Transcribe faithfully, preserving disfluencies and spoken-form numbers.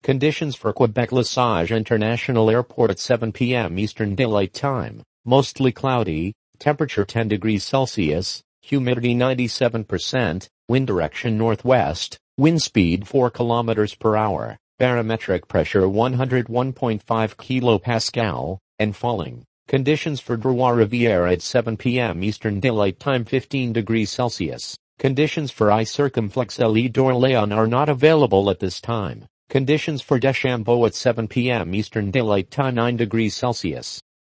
Conditions for Quebec-Lesage International Airport at seven p m Eastern Daylight Time. Mostly cloudy, temperature ten degrees Celsius, humidity ninety-seven percent, wind direction northwest, wind speed four kilometers per hour, barometric pressure one hundred one point five kilopascal, and falling. Conditions for Trois-Rivières at seven p m Eastern Daylight Time fifteen degrees Celsius. Conditions for I Circumflex L'Île d'Orléans are not available at this time. Conditions for Deschambault at seven p m Eastern Daylight Time nine degrees Celsius.